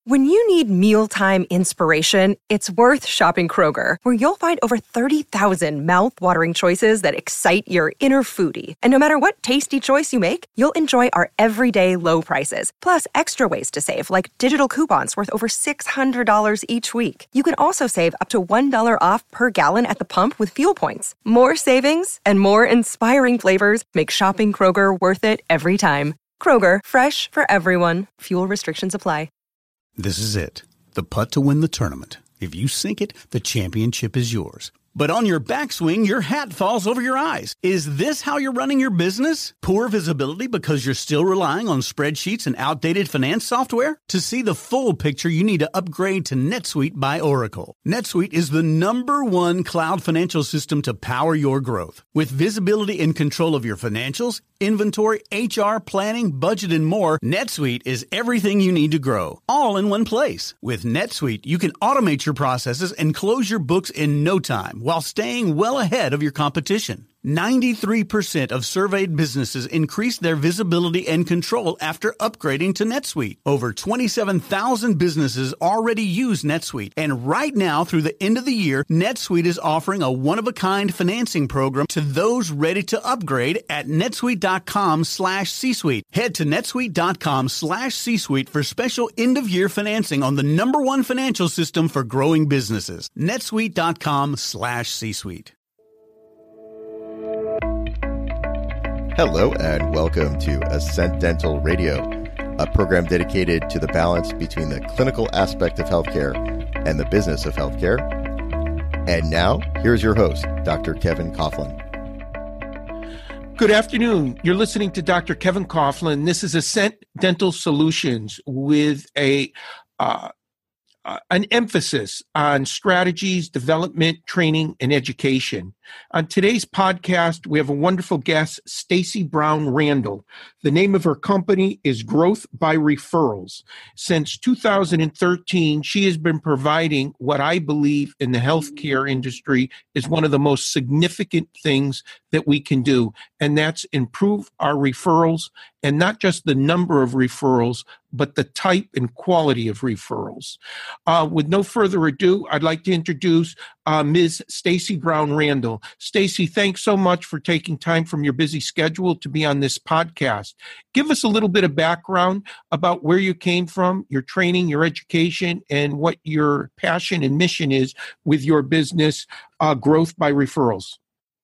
When you need mealtime inspiration, it's worth shopping Kroger, where you'll find over 30,000 mouth-watering choices that excite your inner foodie. And no matter what tasty choice you make, you'll enjoy our everyday low prices, plus extra ways to save, like digital coupons worth over $600 each week. You can also save up to $1 off per gallon at the pump with fuel points. More savings and more inspiring flavors make shopping Kroger worth it every time. Kroger, fresh for everyone. Fuel restrictions apply. This is it. The putt to win the tournament. If you sink it, the championship is yours. But on your backswing, your hat falls over your eyes. Is this how you're running your business? Poor visibility because you're still relying on spreadsheets and outdated finance software? To see the full picture, you need to upgrade to NetSuite by Oracle. NetSuite is the #1 cloud financial system to power your growth. With visibility and control of your financials, inventory, HR, planning, budget, and more, NetSuite is everything you need to grow, all in one place. With NetSuite, you can automate your processes and close your books in no time while staying well ahead of your competition. 93% of surveyed businesses increased their visibility and control after upgrading to NetSuite. Over 27,000 businesses already use NetSuite. And right now, through the end of the year, NetSuite is offering a one-of-a-kind financing program to those ready to upgrade at netsuite.com/C-Suite. Head to netsuite.com/C-Suite for special end-of-year financing on the #1 financial system for growing businesses. netsuite.com/C-Suite. Hello and welcome to Ascent Dental Radio, a program dedicated to the balance between the clinical aspect of healthcare and the business of healthcare. And now, here's your host, Dr. Kevin Coughlin. Good afternoon. You're listening to Dr. Kevin Coughlin. This is Ascent Dental Solutions with an emphasis on strategies, development, training, and education. On today's podcast, we have a wonderful guest, Stacy Brown Randall. The name of her company is Growth by Referrals. Since 2013, she has been providing what I believe in the healthcare industry is one of the most significant things that we can do, and that's improve our referrals, and not just the number of referrals, but the type and quality of referrals. With no further ado, I'd like to introduce Ms. Stacy Brown Randall. Stacy, thanks so much for taking time from your busy schedule to be on this podcast. Give us a little bit of background about where you came from, your training, your education, and what your passion and mission is with your business, Growth by Referrals.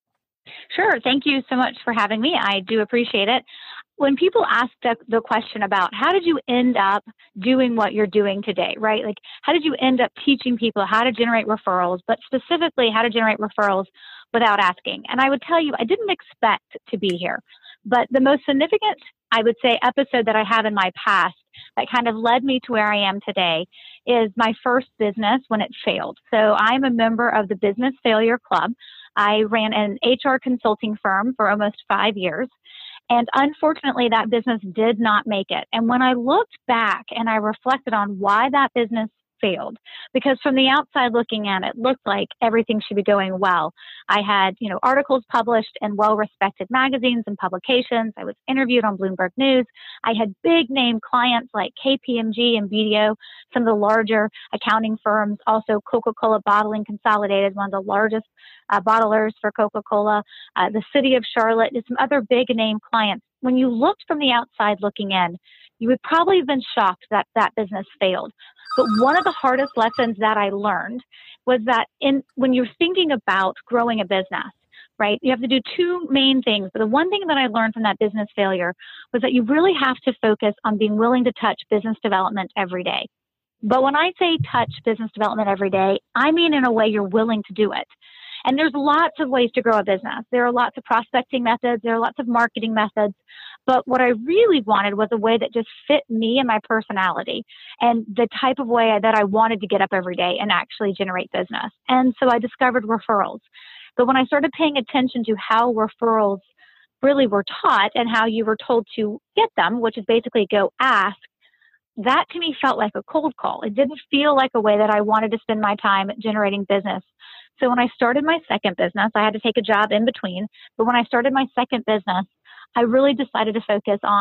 Sure. Thank you so much for having me. I do appreciate it. When people ask the question about how did you end up doing what you're doing today, right? Like, how did you end up teaching people how to generate referrals, but specifically how to generate referrals without asking? And I would tell you, I didn't expect to be here. But the most significant, I would say, episode that I have in my past that kind of led me to where I am today is my first business when it failed. So I'm a member of the Business Failure Club. I ran an HR consulting firm for almost 5 years. And unfortunately, that business did not make it. And when I looked back and I reflected on why that business failed, because from the outside looking in, it looked like everything should be going well. I had, articles published in well-respected magazines and publications. I was interviewed on Bloomberg News. I had big name clients like KPMG and BDO, some of the larger accounting firms, also Coca-Cola Bottling Consolidated, one of the largest bottlers for Coca-Cola, the city of Charlotte, and some other big name clients. When you looked from the outside looking in, you would probably have been shocked that that business failed. But one of the hardest lessons that I learned was that when you're thinking about growing a business, right, you have to do two main things. But the one thing that I learned from that business failure was that you really have to focus on being willing to touch business development every day. But when I say touch business development every day, I mean in a way you're willing to do it. And there's lots of ways to grow a business. There are lots of prospecting methods. There are lots of marketing methods. But what I really wanted was a way that just fit me and my personality and the type of way that I wanted to get up every day and actually generate business. And so I discovered referrals. But when I started paying attention to how referrals really were taught and how you were told to get them, which is basically go ask, that to me felt like a cold call. It didn't feel like a way that I wanted to spend my time generating business. So when I started my second business, I had to take a job in between. But when I started my second business, I really decided to focus on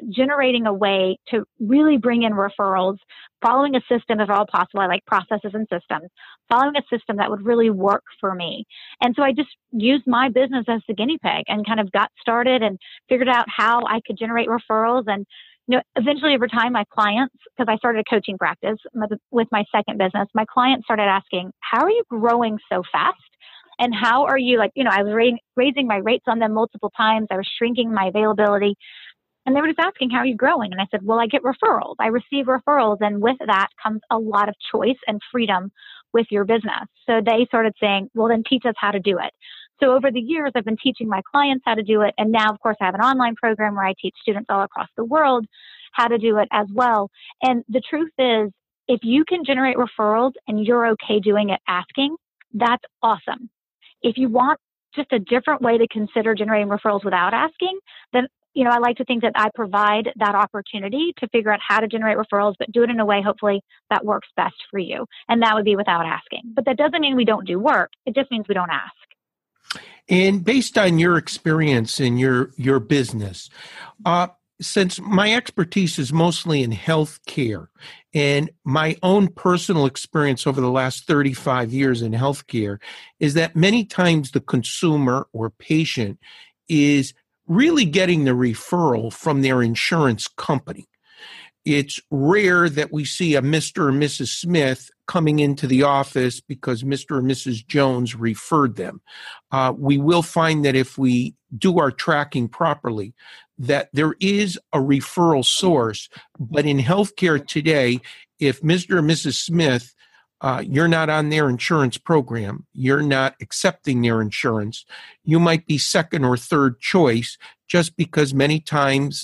generating a way to really bring in referrals, following a system if at all possible. I like processes and systems, following a system that would really work for me. And so I just used my business as the guinea pig and kind of got started and figured out how I could generate referrals. And eventually over time, my clients, because I started a coaching practice with my second business, my clients started asking, how are you growing so fast? And how are you, I was raising my rates on them multiple times. I was shrinking my availability. And they were just asking, how are you growing? And I said, well, I get referrals. I receive referrals. And with that comes a lot of choice and freedom with your business. So they started saying, well, then teach us how to do it. So over the years, I've been teaching my clients how to do it. And now, of course, I have an online program where I teach students all across the world how to do it as well. And the truth is, if you can generate referrals and you're okay doing it asking, that's awesome. If you want just a different way to consider generating referrals without asking, then I like to think that I provide that opportunity to figure out how to generate referrals, but do it in a way, hopefully, that works best for you. And that would be without asking. But that doesn't mean we don't do work. It just means we don't ask. And based on your experience in your business, since my expertise is mostly in healthcare and my own personal experience over the last 35 years in healthcare is that many times the consumer or patient is really getting the referral from their insurance company. It's rare that we see a Mr. or Mrs. Smith coming into the office because Mr. or Mrs. Jones referred them. We will find that if we do our tracking properly, that there is a referral source. But in healthcare today, if Mr. or Mrs. Smith, you're not on their insurance program, you're not accepting their insurance, you might be second or third choice just because many times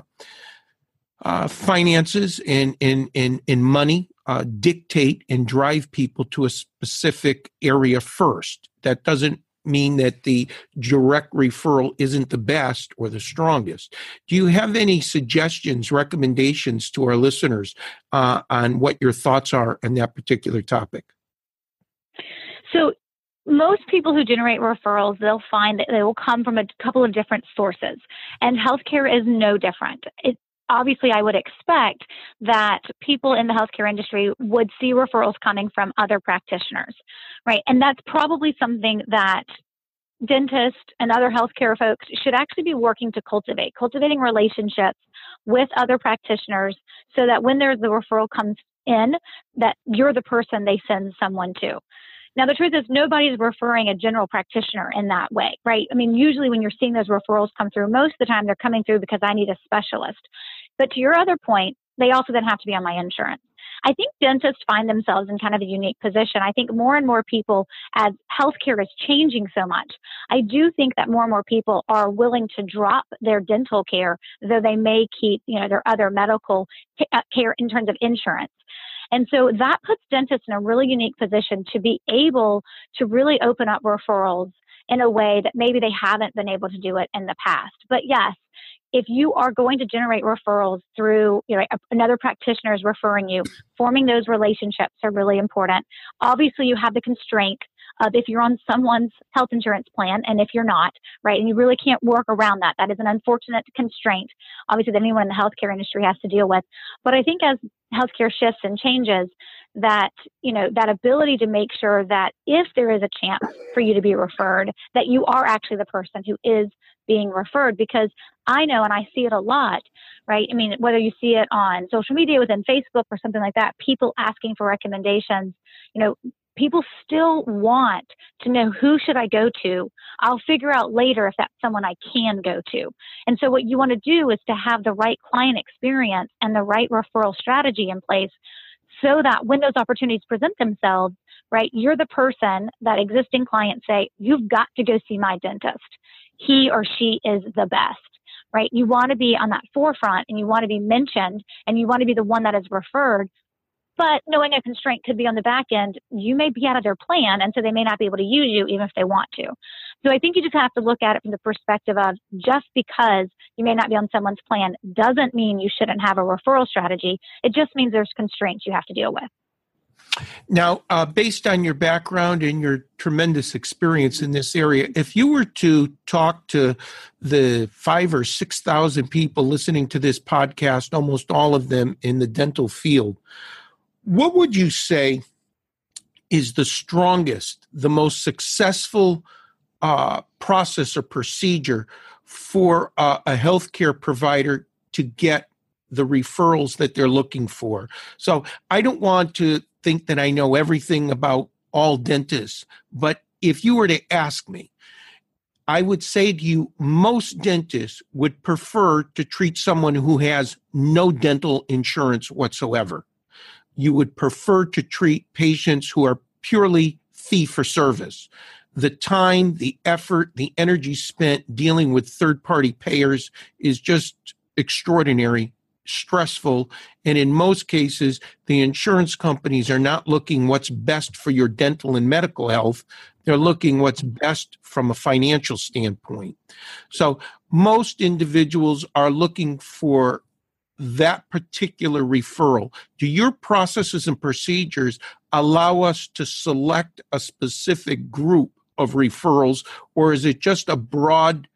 finances and money dictate and drive people to a specific area first. That doesn't mean that the direct referral isn't the best or the strongest. Do you have any suggestions, recommendations to our listeners on what your thoughts are on that particular topic? So most people who generate referrals, they'll find that they will come from a couple of different sources, and healthcare is no different. Obviously, I would expect that people in the healthcare industry would see referrals coming from other practitioners, right? And that's probably something that dentists and other healthcare folks should actually be working to cultivating relationships with other practitioners so that when the referral comes in, that you're the person they send someone to. Now, the truth is nobody's referring a general practitioner in that way, right? I mean, usually when you're seeing those referrals come through, most of the time they're coming through because I need a specialist. But to your other point, they also then have to be on my insurance. I think dentists find themselves in kind of a unique position. I think more and more people, as healthcare is changing so much, I do think that more and more people are willing to drop their dental care, though they may keep, their other medical care in terms of insurance. And so that puts dentists in a really unique position to be able to really open up referrals in a way that maybe they haven't been able to do it in the past. But yes, if you are going to generate referrals through, another practitioner is referring you, forming those relationships are really important. Obviously, you have the constraint of if you're on someone's health insurance plan and if you're not, right? And you really can't work around that. That is an unfortunate constraint, obviously, that anyone in the healthcare industry has to deal with. But I think as healthcare shifts and changes, that, that ability to make sure that if there is a chance for you to be referred, that you are actually the person who is being referred, because I know, and I see it a lot, right? I mean, whether you see it on social media within Facebook or something like that, people asking for recommendations, people still want to know, who should I go to? I'll figure out later if that's someone I can go to. And so what you want to do is to have the right client experience and the right referral strategy in place so that when those opportunities present themselves, right, you're the person that existing clients say, you've got to go see my dentist. He or she is the best, right? You want to be on that forefront and you want to be mentioned and you want to be the one that is referred. But knowing a constraint could be on the back end, you may be out of their plan, and so they may not be able to use you even if they want to. So I think you just have to look at it from the perspective of, just because you may not be on someone's plan doesn't mean you shouldn't have a referral strategy. It just means there's constraints you have to deal with. Now, based on your background and your tremendous experience in this area, if you were to talk to the 5,000 or 6,000 people listening to this podcast, almost all of them in the dental field, what would you say is the strongest, the most successful process or procedure for a healthcare provider to get the referrals that they're looking for? So I don't want to think that I know everything about all dentists, but if you were to ask me, I would say to you, most dentists would prefer to treat someone who has no dental insurance whatsoever. You would prefer to treat patients who are purely fee for service. The time, the effort, the energy spent dealing with third-party payers is just extraordinary, stressful, and in most cases, the insurance companies are not looking what's best for your dental and medical health. They're looking what's best from a financial standpoint. So most individuals are looking for that particular referral. Do your processes and procedures allow us to select a specific group of referrals, or is it just a broad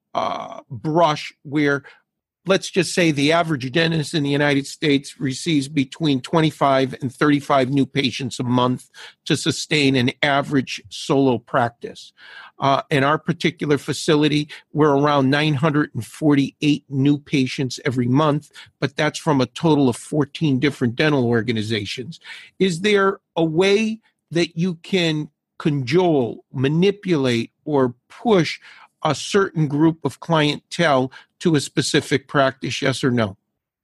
brush where, let's just say, the average dentist in the United States receives between 25 and 35 new patients a month to sustain an average solo practice? In our particular facility, we're around 948 new patients every month, but that's from a total of 14 different dental organizations. Is there a way that you can cajole, manipulate, or push a certain group of clientele to a specific practice, yes or no?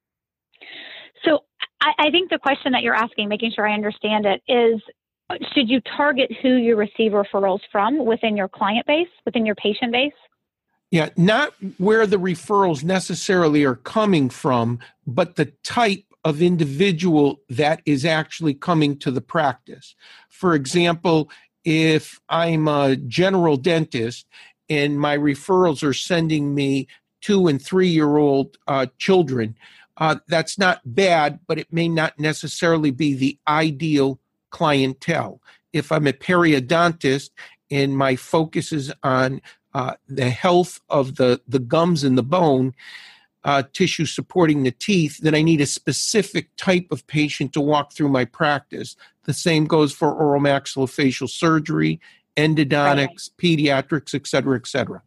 So I think the question that you're asking, making sure I understand it, is should you target who you receive referrals from within your client base, within your patient base? Yeah, not where the referrals necessarily are coming from, but the type of individual that is actually coming to the practice. For example, if I'm a general dentist and my referrals are sending me 2- and 3-year-old children, that's not bad, but it may not necessarily be the ideal clientele. If I'm a periodontist and my focus is on the health of the gums and the bone, tissue supporting the teeth, then I need a specific type of patient to walk through my practice. The same goes for oral maxillofacial surgery, endodontics, pediatrics, et cetera, et cetera.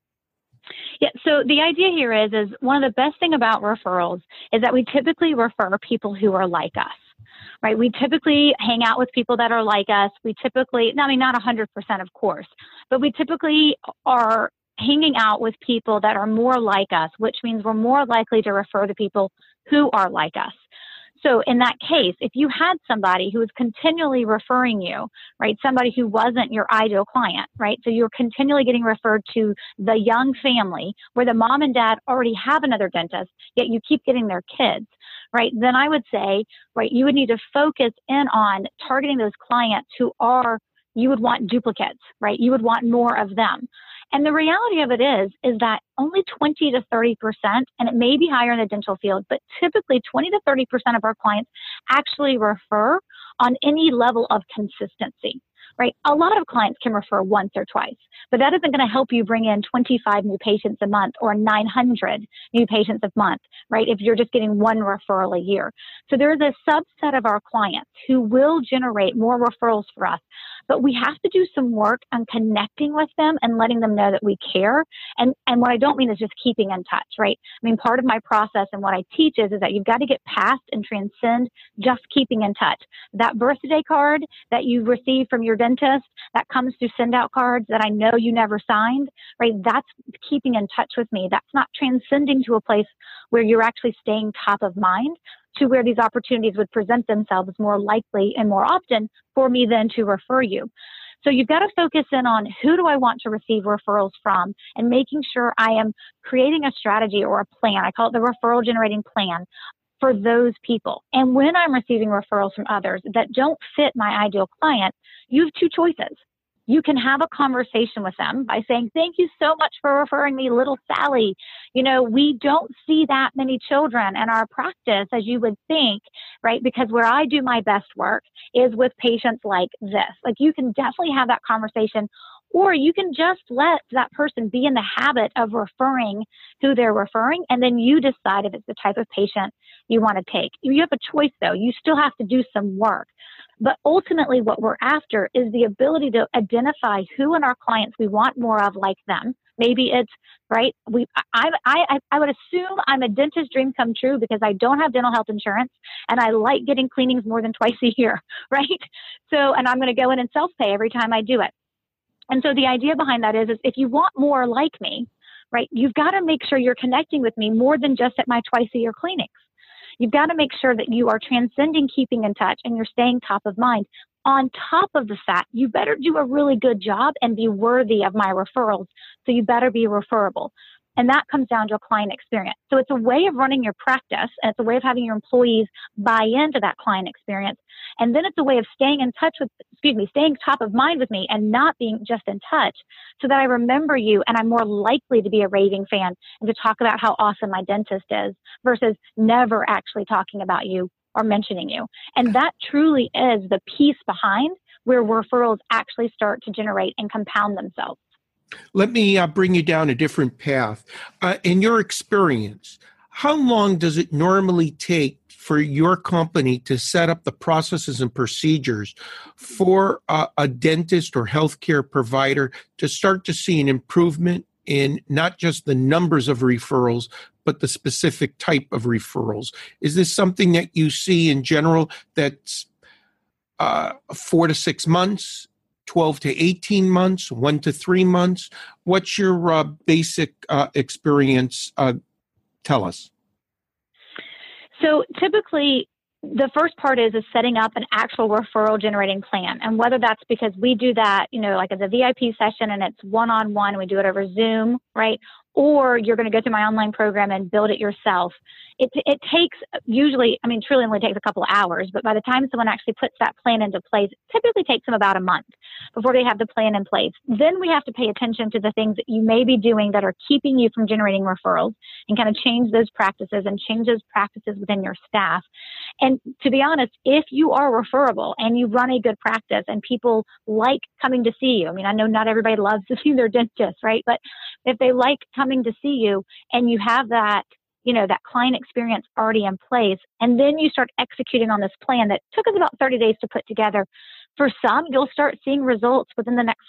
Yeah, so the idea here is one of the best thing about referrals is that we typically refer people who are like us, right? We typically hang out with people that are like us. We typically, I mean, not 100%, of course, but we typically are hanging out with people that are more like us, which means we're more likely to refer to people who are like us. So in that case, if you had somebody who was continually referring you, right, somebody who wasn't your ideal client, right, so you're continually getting referred to the young family where the mom and dad already have another dentist, yet you keep getting their kids, right, then I would say, right, you would need to focus in on targeting those clients who are, you would want duplicates, right, you would want more of them. And the reality of it is that only 20 to 30%, and it may be higher in the dental field, but typically 20 to 30% of our clients actually refer on any level of consistency, right? A lot of clients can refer once or twice, but that isn't going to help you bring in 25 new patients a month or 900 new patients a month, right? If you're just getting one referral a year. So there is a subset of our clients who will generate more referrals for us, but we have to do some work on connecting with them and letting them know that we care. And what I don't mean is just keeping in touch, right? I mean, part of my process and what I teach is that you've got to get past and transcend just keeping in touch. That birthday card that you receive from your dentist that comes through send out cards that I know you never signed, right? That's keeping in touch with me. That's not transcending to a place where you're actually staying top of mind, to where these opportunities would present themselves more likely and more often for me then to refer you. So you've got to focus in on who do I want to receive referrals from and making sure I am creating a strategy or a plan. I call it the referral generating plan for those people. And when I'm receiving referrals from others that don't fit my ideal client, you have two choices. you can have a conversation with them by saying, thank you so much for referring me, little Sally. We don't see that many children in our practice as you would think, right? Because where I do my best work is with patients like this. Like, you can definitely have that conversation, or you can just let that person be in the habit of referring who they're referring, and then you decide if it's the type of patient you want to take. You have a choice, though. You still have to do some work. But ultimately, what we're after is the ability to identify who in our clients we want more of like them. Maybe it's, right, I would assume I'm a dentist dream come true because I don't have dental health insurance and I like getting cleanings more than twice a year, right? So, and I'm going to go in and self-pay every time I do it. And so the idea behind that is if you want more like me, right, you've got to make sure you're connecting with me more than just at my twice a year clinics. You've got to make sure that you are transcending keeping in touch and you're staying top of mind. On top of the fact, you better do a really good job and be worthy of my referrals. So you better be referable. And that comes down to a client experience. So it's a way of running your practice, and it's a way of having your employees buy into that client experience. And then it's a way of staying top of mind with me and not being just in touch, so that I remember you and I'm more likely to be a raving fan and to talk about how awesome my dentist is versus never actually talking about you or mentioning you. And that truly is the piece behind where referrals actually start to generate and compound themselves. Let me bring you down a different path. In your experience, how long does it normally take for your company to set up the processes and procedures for a dentist or healthcare provider to start to see an improvement in not just the numbers of referrals, but the specific type of referrals? Is this something that you see in general that's 4 to 6 months? 12 to 18 months, 1 to 3 months? What's your basic experience? Tell us. So typically, the first part is setting up an actual referral generating plan. And whether that's because we do that, like as a VIP session and it's one-on-one, we do it over Zoom, right? Or you're going to go through my online program and build it yourself. It takes usually, truly only takes a couple of hours, but by the time someone actually puts that plan into place, it typically takes them about a month before they have the plan in place. Then we have to pay attention to the things that you may be doing that are keeping you from generating referrals and kind of change those practices and change those practices within your staff. And to be honest, if you are referable and you run a good practice and people like coming to see you, I know not everybody loves to see their dentist, right? But if they like coming to see you and you have that, that client experience already in place, and then you start executing on this plan that took us about 30 days to put together. For some, you'll start seeing results within the next,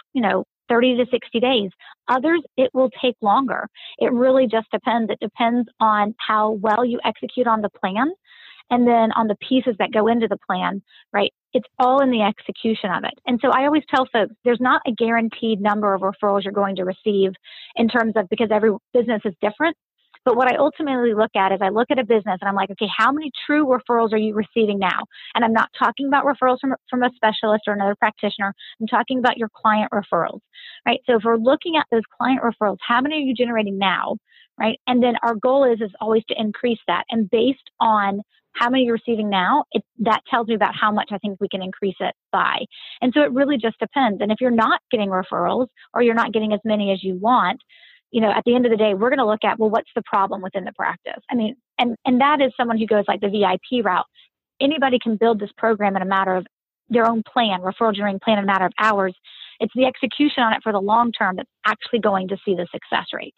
30 to 60 days. Others, it will take longer. It really just depends. It depends on how well you execute on the plan and then on the pieces that go into the plan, right? It's all in the execution of it. And so I always tell folks, there's not a guaranteed number of referrals you're going to receive in terms of, because every business is different. But what I ultimately look at is I look at a business and I'm like, okay, how many true referrals are you receiving now? And I'm not talking about referrals from a specialist or another practitioner. I'm talking about your client referrals, right? So if we're looking at those client referrals, how many are you generating now, right? And then our goal is always to increase that. And based on how many you're receiving now, that tells me about how much I think we can increase it by. And so it really just depends. And if you're not getting referrals or you're not getting as many as you want, at the end of the day, we're going to look at, well, what's the problem within the practice? And that is someone who goes like the VIP route. Anybody can build this program in a matter of their own plan, referral generating plan in a matter of hours. It's the execution on it for the long term that's actually going to see the success rate.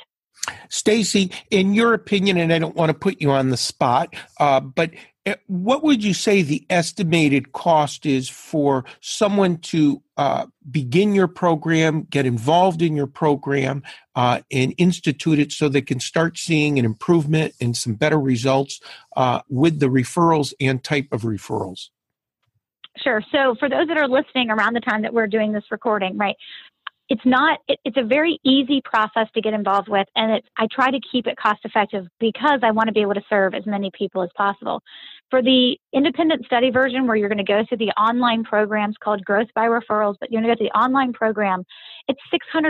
Stacy, in your opinion, and I don't want to put you on the spot, but what would you say the estimated cost is for someone to begin your program, get involved in your program, and institute it so they can start seeing an improvement and some better results with the referrals and type of referrals? Sure. So for those that are listening around the time that we're doing this recording, right, it's a very easy process to get involved with. And I try to keep it cost effective because I want to be able to serve as many people as possible. For the independent study version, where you're going to go through the online programs called Growth by Referrals, but you're going to go to the online program, it's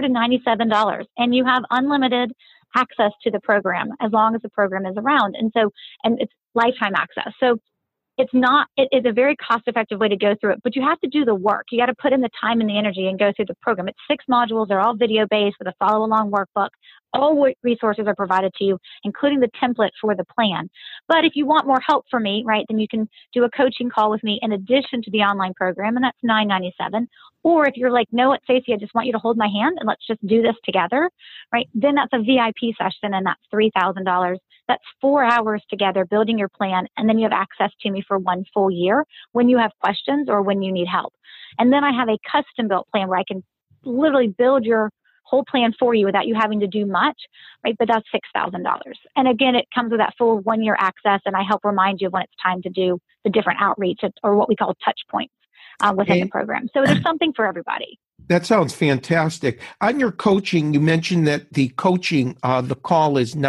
$697 and you have unlimited access to the program as long as the program is around. And it's lifetime access. So it is a very cost-effective way to go through it, but you have to do the work. You got to put in the time and the energy and go through the program. It's 6 modules. They're all video-based with a follow-along workbook. All resources are provided to you, including the template for the plan. But if you want more help from me, right, then you can do a coaching call with me in addition to the online program, and that's $9.97. Or if you're like, no, Stacey, I just want you to hold my hand and let's just do this together, right? Then that's a VIP session, and that's $3,000. That's 4 hours together building your plan, and then you have access to me for 1 full year when you have questions or when you need help. And then I have a custom-built plan where I can literally build your whole plan for you without you having to do much, right? But that's $6,000. And again, it comes with that full 1 year access, and I help remind you when it's time to do the different outreach or what we call touch points within the program. So there's something for everybody. That sounds fantastic. On your coaching, you mentioned that the coaching, the call is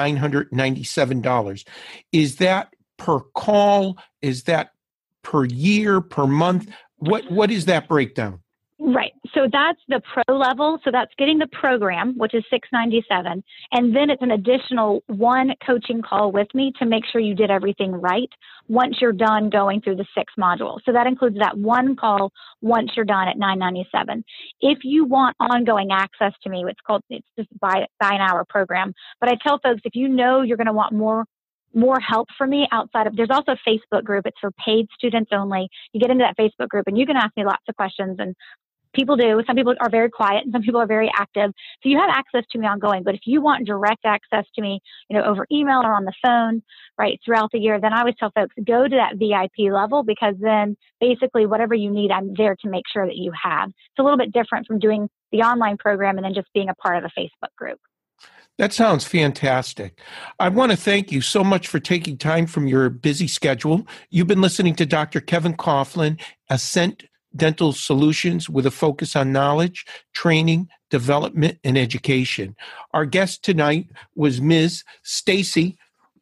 $997. Is that per call? Is that per year, per month? What is that breakdown? Right. So that's the pro level. So that's getting the program, which is $697. And then it's an additional 1 coaching call with me to make sure you did everything right once you're done going through the 6 modules. So that includes that 1 call once you're done at $997. If you want ongoing access to me, it's just by an hour program. But I tell folks, if you know you're going to want more help from me outside of, there's also a Facebook group. It's for paid students only. You get into that Facebook group and you can ask me lots of questions, and people do. Some people are very quiet and some people are very active. So you have access to me ongoing. But if you want direct access to me, over email or on the phone, right, throughout the year, then I always tell folks, go to that VIP level, because then basically whatever you need, I'm there to make sure that you have. It's a little bit different from doing the online program and then just being a part of a Facebook group. That sounds fantastic. I want to thank you so much for taking time from your busy schedule. You've been listening to Dr. Kevin Coughlin, Ascent Dental Solutions, with a focus on knowledge, training, development, and education. Our guest tonight was Ms. Stacey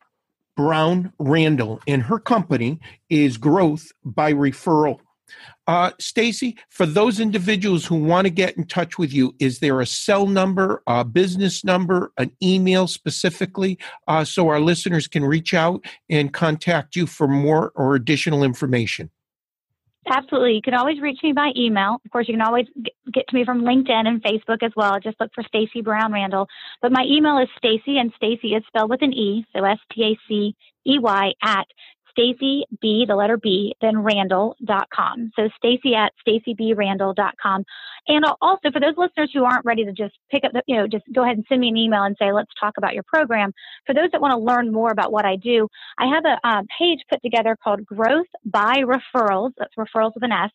Brown Randall, and her company is Growth by Referral. Stacey, for those individuals who want to get in touch with you, is there a cell number, a business number, an email specifically, so our listeners can reach out and contact you for more or additional information? Absolutely. You can always reach me by email. Of course, you can always get to me from LinkedIn and Facebook as well. Just look for Stacey Brown Randall. But my email is Stacey, and Stacey is spelled with an E, so Stacey at Stacey B, the letter B, then Randall.com. So Stacey at StaceyBRandall.com. And also for those listeners who aren't ready to just pick up just go ahead and send me an email and say, let's talk about your program. For those that want to learn more about what I do, I have a page put together called Growth by Referrals. That's referrals with an S,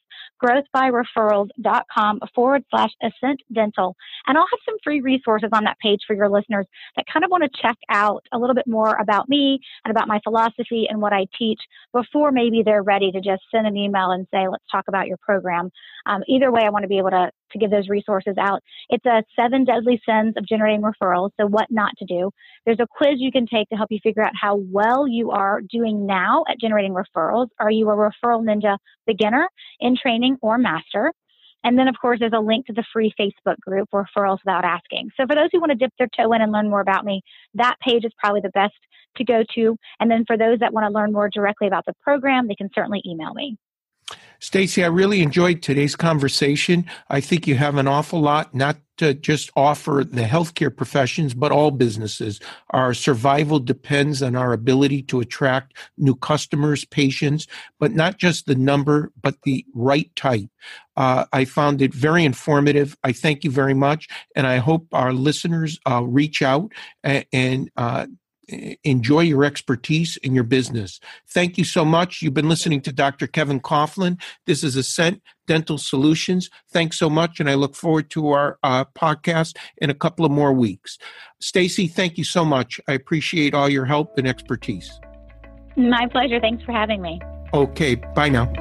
growthbyreferrals.com/Ascent Dental. And I'll have some free resources on that page for your listeners that kind of want to check out a little bit more about me and about my philosophy and what I teach before maybe they're ready to just send an email and say, let's talk about your program. Either way, I want to be able to give those resources out. It's a 7 deadly sins of generating referrals, so what not to do. There's a quiz you can take to help you figure out how well you are doing now at generating referrals. Are you a referral ninja beginner, in training, or master? And then, of course, there's a link to the free Facebook group, Referrals Without Asking. So for those who want to dip their toe in and learn more about me, that page is probably the best to go to. And then for those that want to learn more directly about the program, they can certainly email me. Stacey, I really enjoyed today's conversation. I think you have an awful lot, not to just offer the healthcare professions, but all businesses. Our survival depends on our ability to attract new customers, patients, but not just the number, but the right type. I found it very informative. I thank you very much, and I hope our listeners reach out and enjoy your expertise in your business. Thank you so much. You've been listening to Dr. Kevin Coughlin. This is Ascent Dental Solutions. Thanks so much, and I look forward to our podcast in a couple of more weeks. Stacey, thank you so much. I appreciate all your help and expertise. My pleasure. Thanks for having me. Okay, bye now.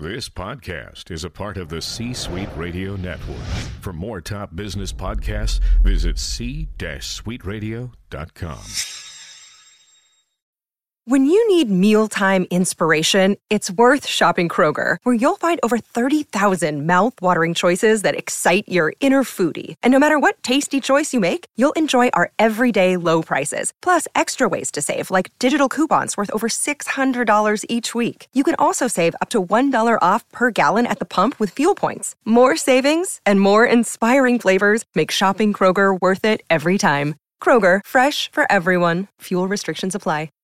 This podcast is a part of the C-Suite Radio Network. For more top business podcasts, visit c-suiteradio.com. When you need mealtime inspiration, it's worth shopping Kroger, where you'll find over 30,000 mouth-watering choices that excite your inner foodie. And no matter what tasty choice you make, you'll enjoy our everyday low prices, plus extra ways to save, like digital coupons worth over $600 each week. You can also save up to $1 off per gallon at the pump with fuel points. More savings and more inspiring flavors make shopping Kroger worth it every time. Kroger, fresh for everyone. Fuel restrictions apply.